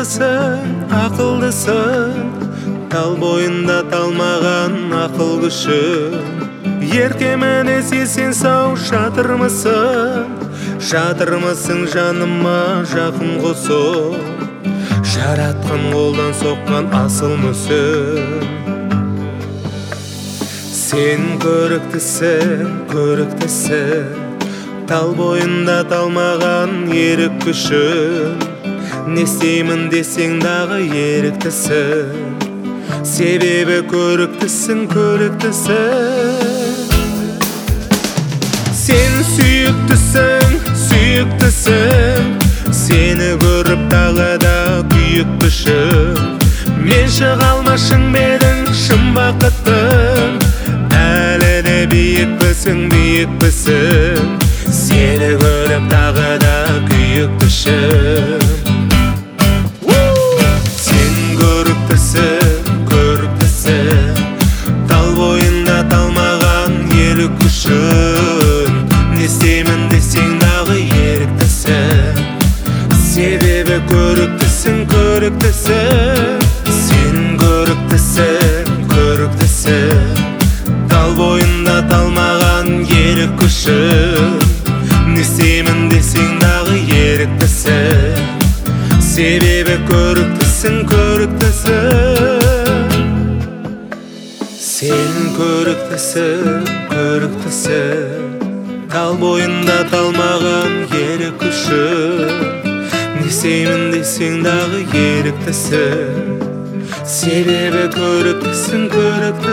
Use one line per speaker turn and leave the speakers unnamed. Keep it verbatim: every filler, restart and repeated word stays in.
бақыттысың, ақылдысың, тал бойында талмаған ақыл күшің. Еркемен есен сау жатырмысың, жатырмысың жаныма жақын қосып, жаратқан қолдан соққан асыл мүсін. Сен көріктісің, көріктісің, тал бойында талмаған ерік күшің. Не істеймін десең дағы еріктісің, себебі көріктісің, көріктісің. Сен сүйіктісің, сүйіктісің, сені көріп тағы да күйік пішім. Мен шыға алмашың бедің шын бақыттың, әлі де биікпісің, биікпісің, сені көріп тағы да күйік пішім. Сен көріктісің, көріктісің, тал бойында талмаған ерік күшің. Не істеймін десең дағы еріктісің, себебі көріктісің, көріктісің. Сен көріктісің, көріктісің, тал бойында талмаған ерік күшің. Не істеймін десең дағы еріктісің, себебі көріктісің, көріктісің. Сен көріктісің, көріктісің, тал бойында талмаған ерік күшің. Не істеймін десең дағы еріктісің, себебі көріктісің, көріктісің.